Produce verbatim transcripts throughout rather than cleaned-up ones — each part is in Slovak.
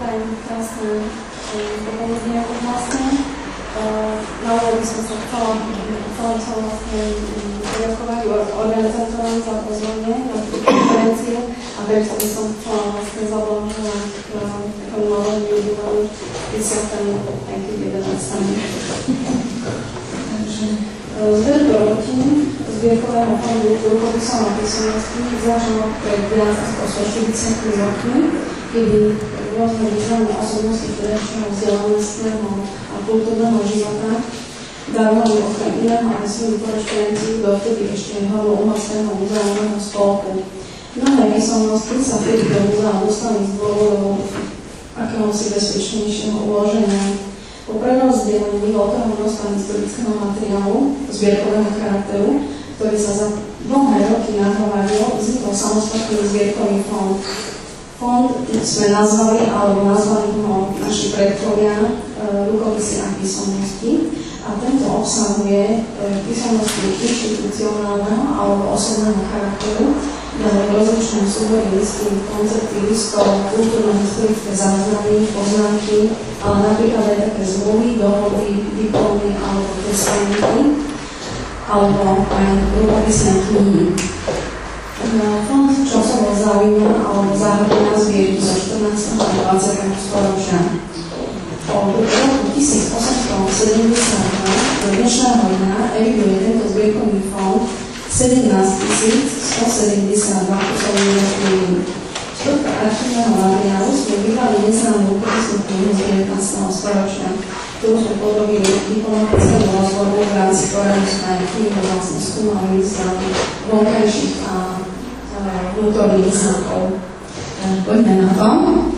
fajn, krásne popoludne ako vlastne. Na úvod by som sa chcela, chcela by som vlastne poďakovať organizátorom za pozvanie na túto konferenciu a takisto by som chcela vlastne zablahoželať k takému novému jubileu desiatemu, aj keď jedenásťemu. Takže zber do rotín zbierkového fondu rukopisom a písomností zažilo pred viac ako stoštyridsiatimi rokmi, kedy rôzne významné osobnosti vtedajšieho vzdelanostného a kultúrneho života dávali okrem iného aj svoju korešpondenciu do vtedy ešte hlavnou muzeálneho spolku. Mnohé písomnosti sa vtedy do muzea dostali z dôvodov akéhosi bezpečnejšieho uloženia. Po prerozdelení veľkého množstva historického materiálu zbierkového charakteru, ktorý sa za mnohé roky nahromadil, vznikol samostatný zbierkový fond. Fond sme nazvali, alebo nazvali ho naši predkovia e, rukopisy a písomnosti a tento obsahuje e, písomnosti inštitucionálneho alebo osobného charakteru, ďalej rozličné súbory listín, koncepty listov, kultúrno-historické záznamy, poznámky, ale napríklad aj také zmluvy, dohody, diplomy alebo testamenty, alebo aj rukopisné knihy. Fond časovo zaujíma alebo zahrňa zbierky zo štrnásteho a dvadsiateho storočia. Od roku tisíc osemsto sedemdesiatdva do dnešného dňa eviduje tento zbierkový fond sedemnásťtisíc stosedemdesiatdva osobných kníh. Z tohto archívneho materiálu sme vydali neznámu rukopisnú knihu z devätnásteho storočia, ktorú sme podrobili diplomatickému rozboru v rámci ktorého sme knihu vlastne skúmali z vonkajších a vnútorných znakov. Poďme na to.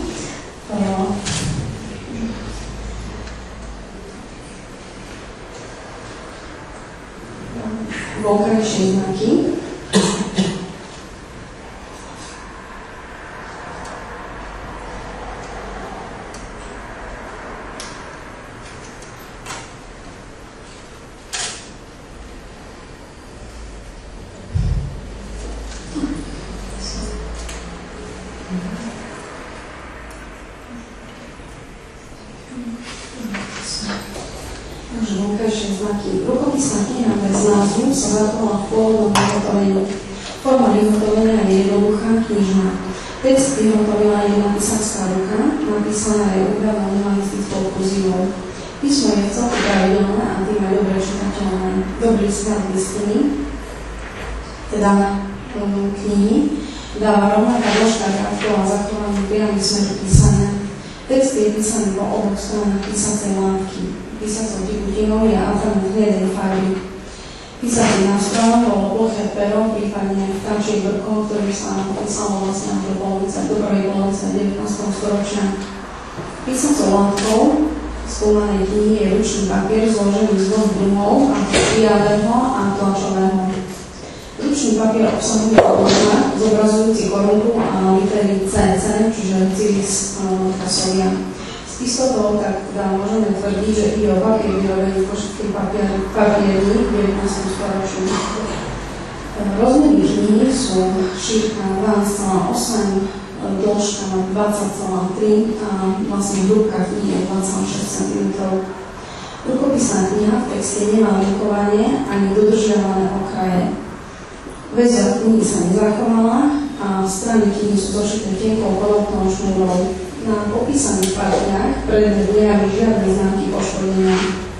Vonkajšie znaky. Rukopisná kniha bez názvu sa zachovala v pôvodnom vyhotovení. Forma vyhotovenia je jednoduchá knižná. Text vyhotovila jedna písarská ruka, napísaná je úpravou minimalistickou kurzívou. Písmo je v celku pravidelné a tým aj dobre čitateľné. Dobrý vzhľad listiny, teda knihy, dáva rovnaká dĺžka krátkov a zachovanie priamých smeru písania. Text je písaný po oboch stranách písacej látky. Písacou tekutinou je atrament hnedej farby. Písací nástrojom bolo ploché pero, prípadne vtáčie brko, ktorý sa napísalo vlastne do polovice, do prvej polovice devätnásteho storočia. Písacou látkou skúmanej knihy je ručný papier zložený z dvoch druhov, ako pliavého a tlačového. Ručný papier obsahuje oblak zobrazujúci korunku a litery cé cé, čiže civis kasolia. S istotou tak teda môžeme tvrdiť, že ide o papier vyrobený po všetkých papierní v devätnástom storočí. Rozmery knihy sú šírka dvanásť celá osem, dĺžka dvadsať celá tri a vlastne hĺbka knihy je dva celá šesť centimetrov. Rukopisná kniha v texte nemá linkovanie ani dodržiavané okraje. Väzia knihy sa nezachovala a strany knihy sú zošité tenkou podobnou šnúrou. Na popísaných partiách predmet nejaví žiadne známky poškodenia.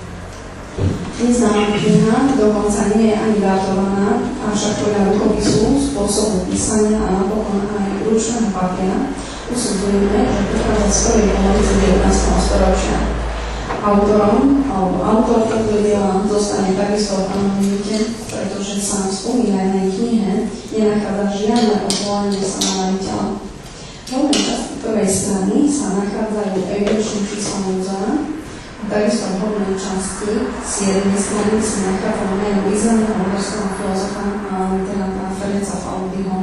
Neznáma kniha dokonca nie je ani datovaná, avšak podľa rukopisu, spôsobu písania a napokon aj ručného papiera usudzujeme, že pochádza z prvej polovice devätnásteho storočia. Autorom alebo autor tohto diela zostane takisto v anonymite, pretože sa v spomínanej knihe nenachádza žiadne odvolanie sa na majiteľa. V hlavnej časti prvej strany sa nachádzajú evidenčné čísla múzea a takisto v hlavnej časti siedmej strany sa nachádza meno významného uhorského filozofa a literáta Ferenca Faudiho.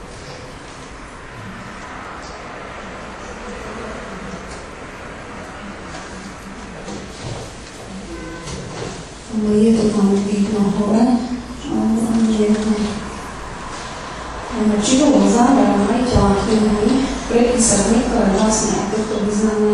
Je to tam vidno hore, že je to. Či bolo zámerom majiteľa knihy prepísať niektoré vlastne od tohto významného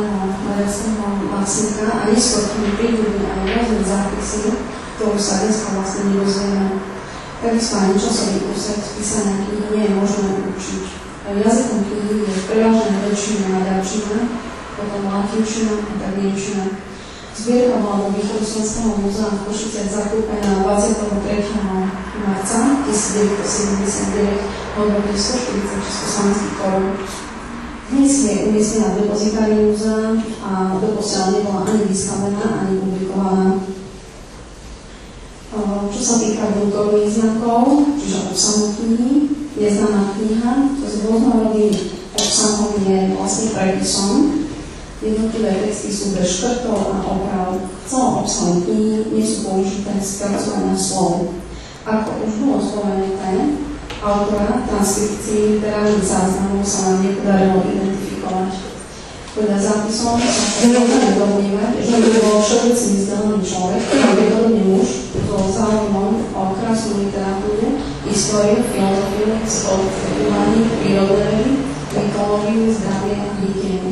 básnika a neskôr k nim prídu aj rôzne zápisy, ktorú sa dneska vlastne nedozvieme. Takisto ani časový úsek písania knihy nie je možné učiť. Jazykom knihy je prevažne väčšina maďarčina, potom latinčina a tak nemčina. Zbierka bola do Východoslovenského múzea v Košiciach zakúpená dvadsiateho tretieho marca tisícdeväťstosedemdesiatdeväť v hodnote stoštyridsaťšesť slovenských korún. Dnes je umiestnená v depozitári múzea a doposiaľ nebola ani vystavená, ani publikovaná. Čo sa týka vnútorných znakov, čiže obsahu knihy, neznáma kniha s rôznorodným obsahom je vlastne prepisom. Jednotlivé texty sú bez škrtov a oprav. V celom obsahu knihy nie sú použité spracovania slov. Ako už bolo spomenuté, autora transkripcií literárnych záznamov sa nám nepodarilo identifikovať. Podľa zápisov sa môžeme domnievať, že by bol všeobecne vzdelaný človek, pravdepodobne muž, so záujmom o krásnu literatúru, históriu, filozofiu, spolupracovanie, prírodné vedy, mytológiu, zdravie a hygienu.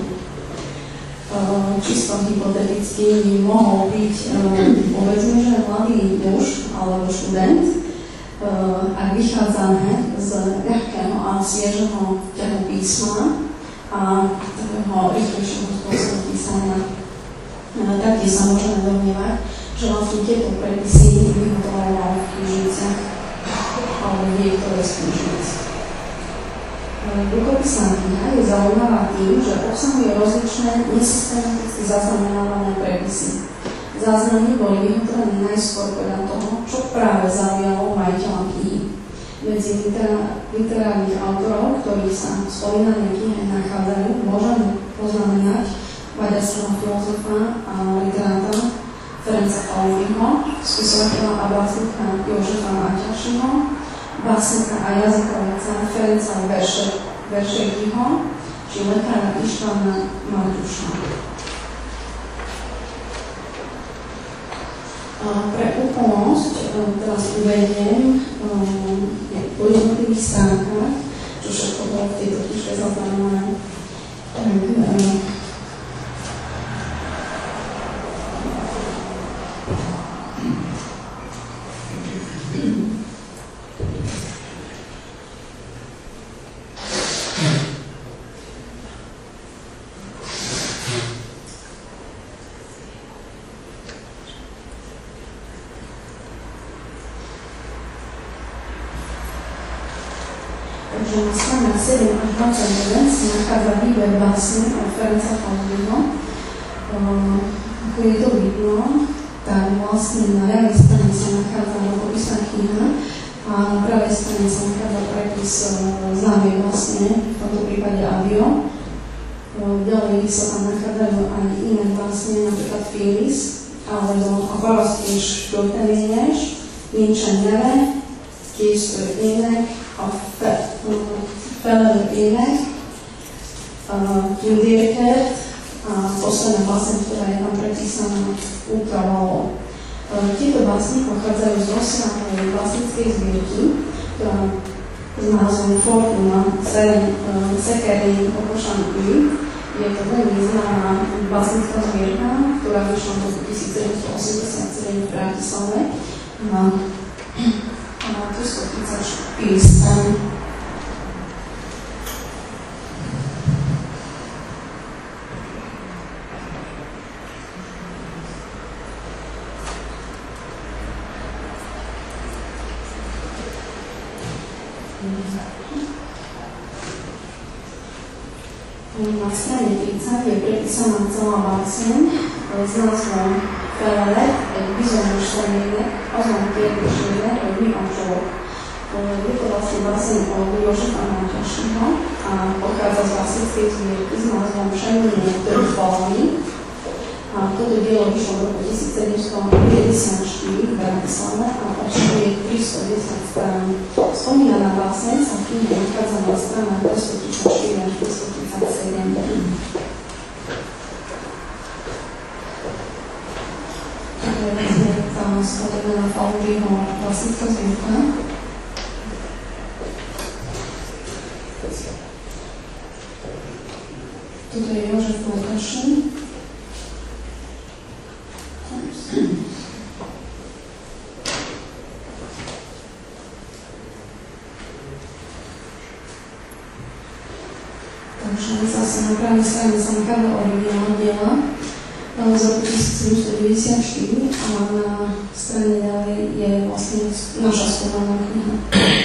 Čisto hypoteticky by mohol byť, povedzme, že mladý muž alebo študent, ak vychádzame z ľahkého a sviežého ťahu písma a takého rýchlejšieho spôsobu písania. Taktiež sa môžeme domnievať, že vlastne tieto prepisy vyhotovalo v knižniciach alebo niektoré z knižnic. Rukopisná kniha je zaujímavá tým, že obsahuje rozličné nesystematicky zaznamenávané prepisy. Záznamy boli vyhotovené najskôr podľa toho, čo práve zaujalo majiteľa knihy. Medzi literárnych autorov, ktorí sa v spomínanej knihe nachádzajú, môžeme poznamenať maďarského filozofa a literáta Ferenca Kalóniho, spisovateľa a básnika Jožefa Maťašiho, básnika a jazykoveca Ferenca Veršekyho či lekára Ištvana Martuša. Pre úplnosť teraz uvediem po jednotlivých stránkach, čo všetko bolo v tejto knižke zaznamenané. Takže na stranách sedem až dvadsaťdeväť sa nachádza výber básne od Ferenca Kalóniho. Ako je to vidno, tak vlastne na ľavej strane sa nachádza rukopisná kniha a na pravej strane sa nachádza prepis známy vlastne, v tomto prípade Avio. Ďalej sa tam nachádzajú aj iné básne, napríklad Filis, alebo Apalos tiež Fjortenényes, Nincsen neve, Készül ének, a felelő ének, Tündérkert, a posledná básne, ktorá je tam prepísaná Útravalo. Tieto básne pochádzajú z rozsiahlej básnickej zbierky, ktorá s názvom Fortuna Sekerin Okošanky. Je to veľmi známa básnická zbierka, ktorá vyšla v roku tisícsedemstoosemdesiatsedem v Bratislave. A tu stotridsaťštyri strany. Na strane tridsať je prepísaná celá báseň s názvom Felelet, egy bizonyos személynek azon kérdésére, hogy mi a dolog. Je to vlastne báseň od Jožefa Maťašiho a pochádza z básnickej zbierky s názvom Všemenie trh valami. A toto dielo vyšlo v roku tisícsedemstopäťdesiatštyri v Bratislave a obsahuje tristodesať strán. Spomínaná báseň sa v knihe nachádza na stranách dvestotridsaťštyri až dvestotridsaťsedem. Toto je vlastne tá spomenená Faluriho vlastnícka zbierka. Toto je Jožef Lukáši. právnej strane sa nachádza originál diela z roku tisícsedemstodeväťdesiatštyri a na strane ďalej je vlastne naša schovaná kniha.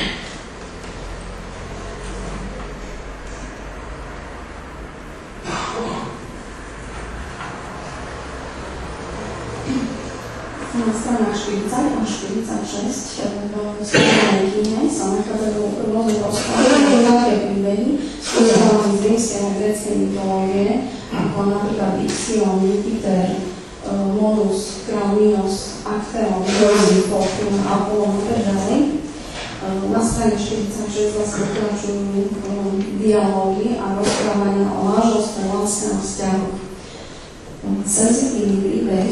Na stranách štyridsať až štyridsaťšesť v schovanej knihe sa nachádzajú rôzne rozklady veľké príbehy spôsobené z rímskej a gréckej mytológie, ako napríklad Ixion, Jupiter, Modus, král Minos, Acteon, Diozy, Fortuna, Apollon a tak ďalej. Na strane štyridsaťšesť vlastne pokračujú dialógy a rozprávania o manželstve, láske a vzťahu. Senzitívny príbeh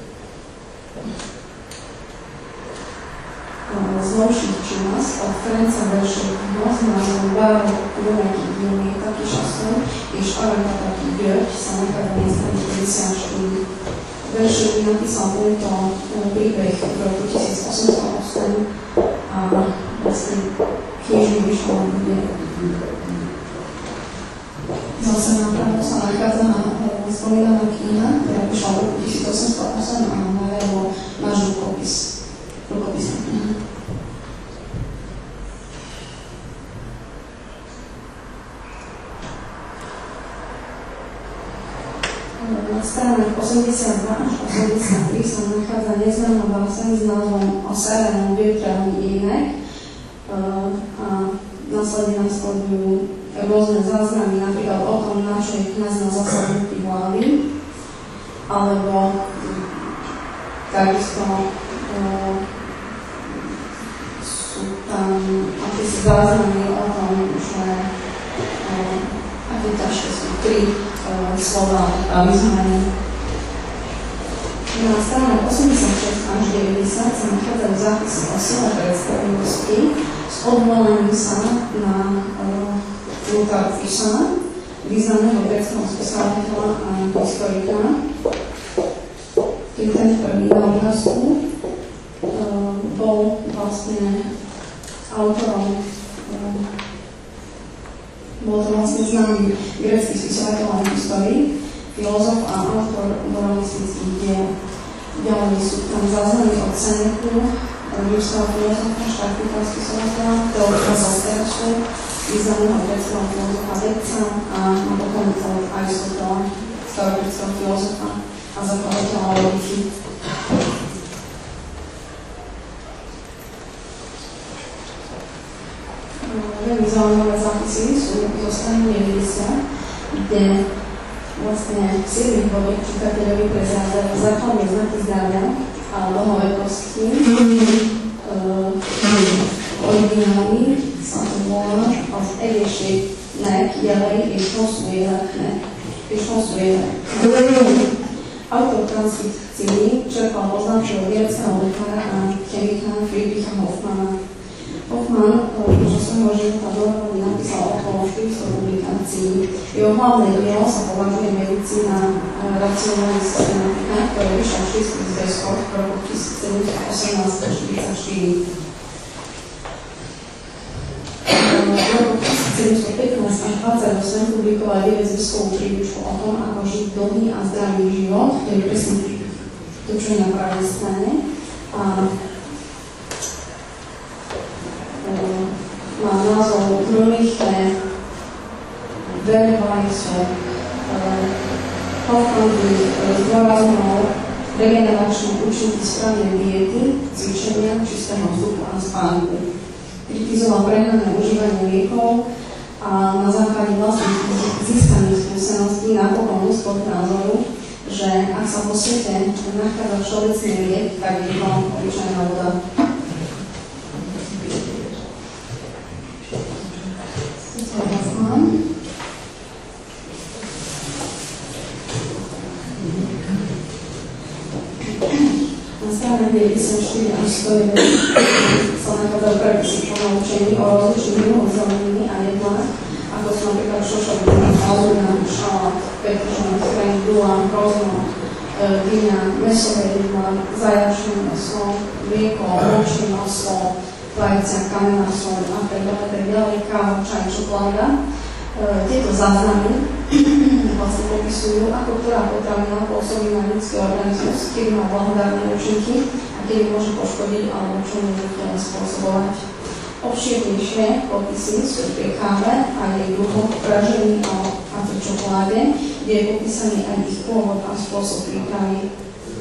z novších činnosť od Ferenca Belševiho s názvom Báro Rumenky Diony taký časom, jež Arenta taký Björk sa nachádza na strane päťdesiatštyri. Belševik napísal tento príbeh v roku tisícosemstoosem a vlastne knižný vyšiel bude. Zase napravo sa nachádza spomínaná kniha, ktorá vyšla v roku tisícosemstoosem a naľavo náš rukopis. Rukopisná kniha. Na stranách osemdesiatdva až osemdesiattri sa nachádza neznáma báseň s názvom O severnom vietrelný inek a následne nasledujú rôzne záznamy, napríklad o tom, na čo je kňaz na zasadnutí vlády, alebo takisto sú tam akési záznamy o tom, že aké ťažké sú tri slova a vyznania. Na stranách osemdesiatšesť až deväťdesiat sa nachádzajú zápisy o sile predstavivosti s odvolaním sa na Lukára Fisona, významného gréckeho spisovateľa a historika. Keď ten prvý na obrázku bol vlastne autorom, bol to vlastne známy grécky spisovateľ a historik, filozof a autor moralistických diel. Ďalej sú tam záznamy od Seneku, rímskeho filozofa, Štarkúta spisovateľa, Teodora Zosteraču, významného gréckeho filozofa vedca a napokon od Aristotela, starogréckeho filozofa a zakladateľa logiky. Veľmi zaujímavé zápisy sú zo strany deväťdesiat, kde vlastne v siedmich bodoch čitateľovi prezrádzajú základné znaky zdravia a dlhovekosti. Originály sa to volá od egészség nek jelei és hosszú életnek, és hosszú életnek. Autor transkripcií čerpal poznatky od gréckeho lekára a chemika Friedricha Hoffmana. Hoffman počas svojho života dohromady napísal okolo štyristo publikácií. Jeho hlavné dielo sa považuje medicína racionálna systematika, ktoré vyšlo v štyroch zväzkoch v roku tisícsedemstoosemnásť až štyridsaťštyri. V roku tisícsedemstopätnásť až dvadsaťosem publikoval deväť zväzkovú príručku o tom, ako žiť dlhý a zdravý život, ktorý presne to, čo je na pravej strane. A má názov Kroniche Verweise. Hoffman zdôrazňoval regeneračné účinky správnej diety, cvičenia, čistého vzduchu a spánku. Kritizoval prehnané užívanie liekov a na základe vlastných získaných skúseností napokon dospel k názoru, že ak sa po svete nachádza všeobecný liek, tak je to obyčajná voda. Na strane deväťdesiatštyri až sto jeden sa nachádzajú prepisy ponaučení o rozličných druhoch zeleniny a jedlách, ako sú napríklad šošovina, mazurina, šalát, petržan, chrendula, rozno, víňa, mesové jedlá, zajačné meso, mlieko, ovčie maslo, vajcia, kamenná soľ a tak ďalej, tak ďalej, káva, čaj, čokoláda. Tieto záznamy vlastne popisujú, ako ktorá potravina pôsobí na ľudský organizmus, kedy má blahodárne účinky a kedy môže poškodiť alebo čo môže telo spôsobovať. Obšírnejšie popisy sú pri káve a jej druhom pražení a pri čokoláde, kde je popísaný aj ich pôvod a spôsob prípravy.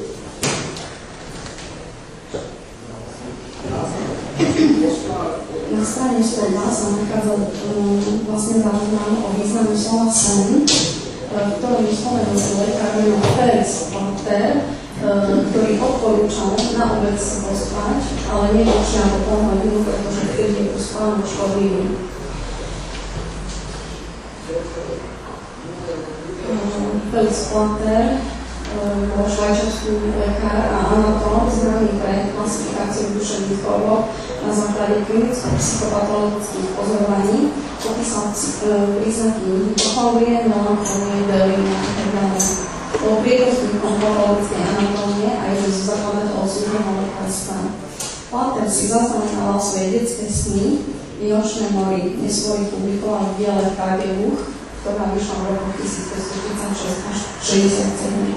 Na strane sto dva sa nachádza um, vlastne záznam o významu slova sen, ktorý spomenul lekár menom Felix Plater, ktorý odporúčal na obed si pospať, ale nedočia do pol hodinu, pretože vtedy je spánok škodlivý. Felix Plater bol švajčiarsky lekár a anatom známy pre klasifikáciu duševných chorôb na základe klinicko-psychopatologických pozorovaní, popísal príznaky hypochondrie, melancholie, delíria a tak ďalej. Bol priekopníkom patologickej anatómie a je zo zakladateľov súdneho lekárstva. Plater si zaznamenal svoje detské sny i nočné mory, nesvoj publikoval v diele Tagebuch, ktorá vyšla v roku tisícpäťstotridsaťšesť až šesťdesiatsedem.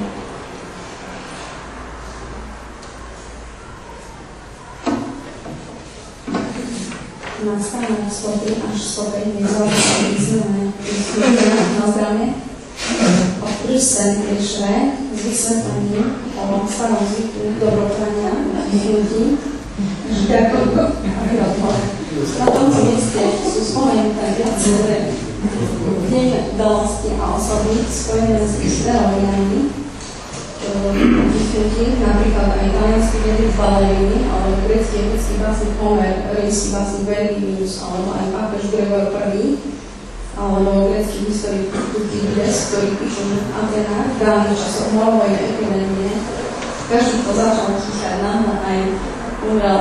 Na stranách sto tri až sto päť nezaujímavé významné významné na zdravie. O prsten prišle s vysvetlením o starom zvyku dobroprania a vyhnutí. Ďakujem. Na tomto mieste sú spomenuté viaceré dalosti a osoby spojené s steroidami, vyhnutí, napríklad aj talianský vedec Balerini, alebo grécky etický básnik Homer, rímsky básnik Vergilius, alebo aj pápež Gregor I, alebo grécky historik Tucídides, ktorý píše, že v Atenách v dávnych časoch morovej epidémie každý, kto začal kýchať, náhle aj umrel.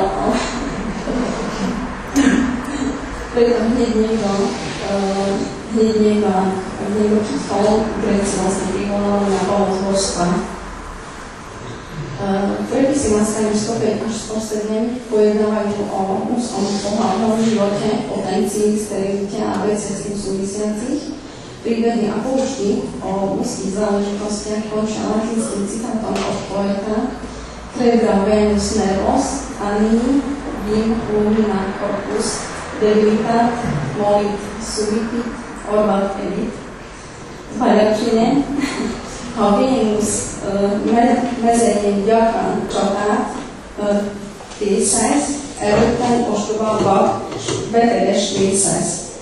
Preto hneď niekto hneď niekto niekto kýchol, Gréci vlastne privolali na pomoc božstva. Prepisy na strane sto päť až sto sedem pojednávajú o úzkom pohľadnom živote, potencii, sterilite a veciach s tým súvisiacich. Príbedy a poučky o úzkých záležitostiach končia latinským citátom od poeta Crebra Venus Nervos Animi Vim Lumina Corpus Debilitat Molit Subitit Orbat Edit. V maďarčine Venus mezején gyakran csatát tészesz, előtten ostobábbak beteges vészesz.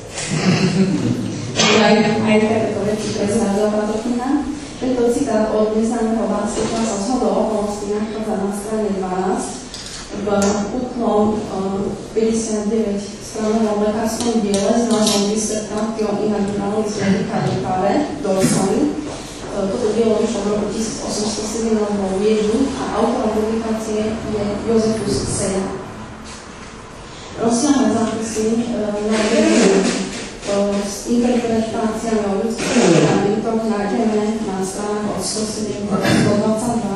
Aj takéto veci prezrádza Patochina. Tento citát od neznámeho básnika sa zhodou okolností nachádza na strane dvanásť v útlom päťdesiatdeväť strannom lekárskom diele s názvom Dissertatio inauguralis medicae pare dorsali. Toto dielo vyšlo v roku tisíc osemsto sedem vo Viedni a autorom publikácie je Jozefus Seja. Rozsiahle zápisy nájdeme s interpretáciami o ľudských fundamentoch nájdeme na stranách od sto sedem do sto dvadsaťdva.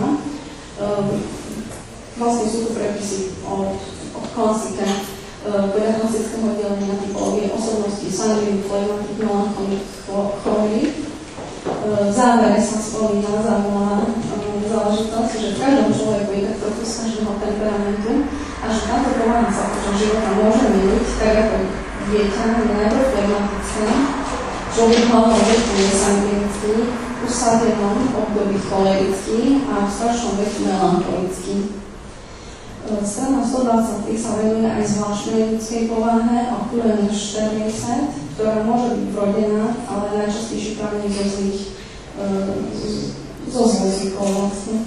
Vlastne sú tu prepisy od, od klasika, podľa klasického delenia typológie osobnosti, sanguín, flegmatik, melancholik, chronik. V závere sa spomína zaujímavá záležitosť, že v každom človeku je tak trochu z každého temperamentu a že táto povaha sa počas života môže meniť, tak ako dieťa je najprv flegmatické, človek v hlavnom veku je sanguinický, v usadenom období cholerický a v staršom veku melancholický. Strana sto dvadsaťtri sa venuje aj zvláštnej ľudskej povahe o Kulen štyridsať, ktorá môže byť vrodená, ale najčastejšie právne zo zlých zo zvykov vlastne.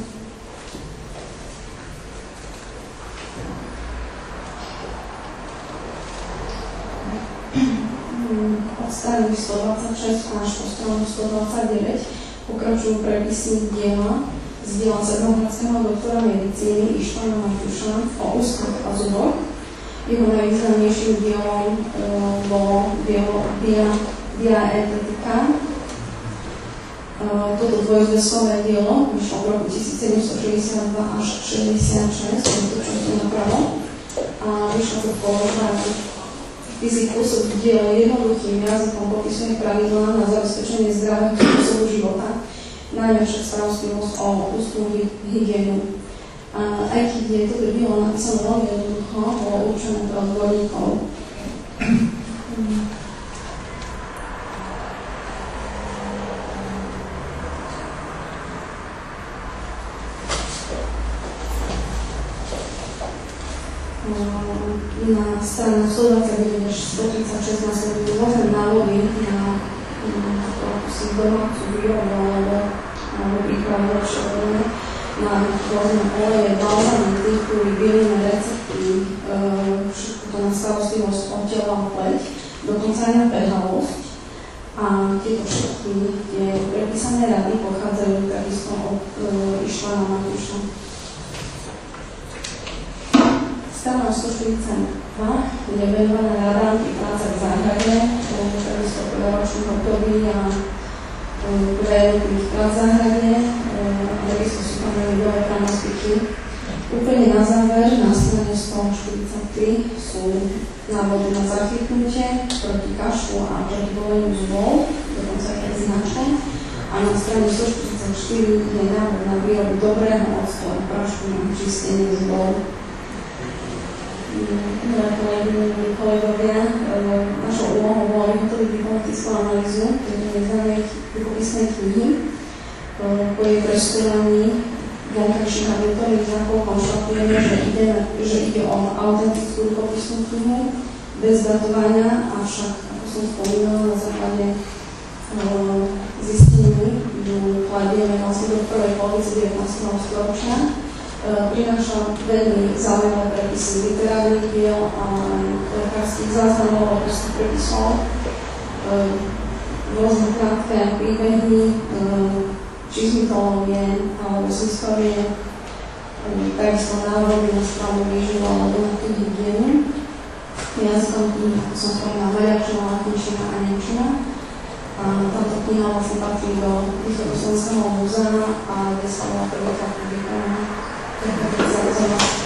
Od strany sto dvadsaťšesť až po stranu sto dvadsaťdeväť pokračujú prepisy diela z diela sedmohradského doktora medicíny Ištvana Matúša o úzkoch a zuboch. Jeho najvýznamnejším dielom e, bolo dielo Dia, Dia Etetika. E, toto dvojzväzkové dielo vyšlo v roku tisíc sedemsto šesťdesiatdva až šesťdesiatšesť, to čo tu napravo, a vyšlo to v položáku. Fyzikus dielo jednoduchým jazykom popisuje pravidlá na zabezpečenie zdravého spôsobu života, najmä však starostlivosť o ústnu hygienu. A aj keď je toto dielo napísané veľmi jednoducho, bolo určené pre odborníkov. Na stranách sto dvadsaťdeväť až stotridsaťšesť nasledujú rôzne návody na si domácu výrobu alebo prípravu lepšie na rôzne oleje, balzamy, tinktury, bylinné recepty, všetko to na starostlivosť o telo a pleť, dokonca aj na behlavosť. A tieto všetky tie prepísané rady pochádzajú takisto od Ištvana Matúša. Strana stoštyridsaťdva je venovaná radám pri práce v záhrade, takisto pre ročných období a pre jednotlivých prác v záhrade, takisto sú tam veľmi dobré pranostiky. Úplne na záver, na strane stoštyridsaťtri sú návody na zachytnutie proti kašlu a proti boleniu zubov, dokonca aj značné. A na strane stoštyridsaťštyri je návod na výrobu dobrého octu a prašku na čistenie zubov. Milé kolegyne, kolegovia, našou úlohou bolo vyhotoviť diplomatickú analýzu tejto neznámej rukopisnej knihy. Po jej preskúmaní vonkajších a vnútorných znakov konštatujeme, že ide, že ide o autentickú rukopisnú knihu bez datovania, avšak, ako som spomínala, na základe zistení ju kladieme vlastne do prvej polovice devätnásteho storočia. Prináša veľmi zaujímavé prepisy literárnych diel a lekárskych záznamov, opisných prepisov, rôzne krátke príbehy, či z mytológie alebo z histórie, takisto návody na správnu výživu alebo na tú hygienu. Jazykom knihy, ako som spomínala, veľačina, latinčina a nemčina. A táto kniha vlastne patrí do Východoslovenského múzea a kde sa bola prvýkrát publikovaná. Thank you.